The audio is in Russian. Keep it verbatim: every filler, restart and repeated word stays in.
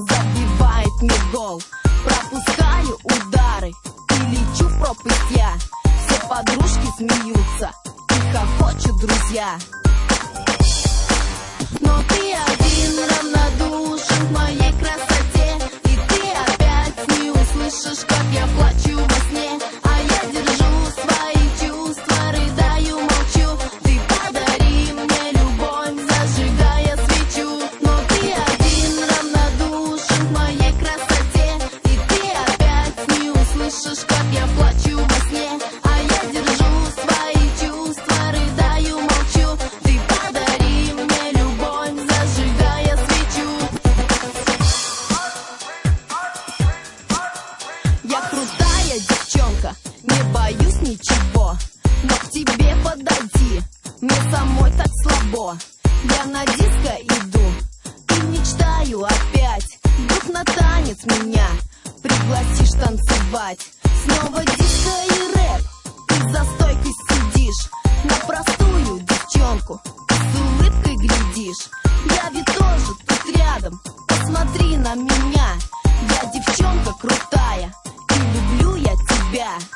забивает мне гол. Пропускаю удары и лечу в пропасть я. Все подружки смеются и хохочут друзья. Но ты один равнодушен к моей красоте, и ты опять не услышишь, как я плачу во сне. А я держу свои чувства, рыдаю, молчу. Ты подари мне любовь, зажигая свечу. Но ты один равнодушен к моей красоте, и ты опять не услышишь, как я плачу во сне. А я держу свои чувства, рыдаю, молчу. Ты подари мне любовь, зажигая свечу. Я крутая девчонка, не боюсь ничего, но к тебе подойти мне самой так слабо. Я на диско иду и мечтаю опять, вдруг на танец меня пригласишь танцевать. Снова диско и рэп, ты за стойкой сидишь, на простую девчонку ты с улыбкой глядишь. Я ведь тоже тут рядом, посмотри на меня. Я девчонка крутая, и люблю я тебя.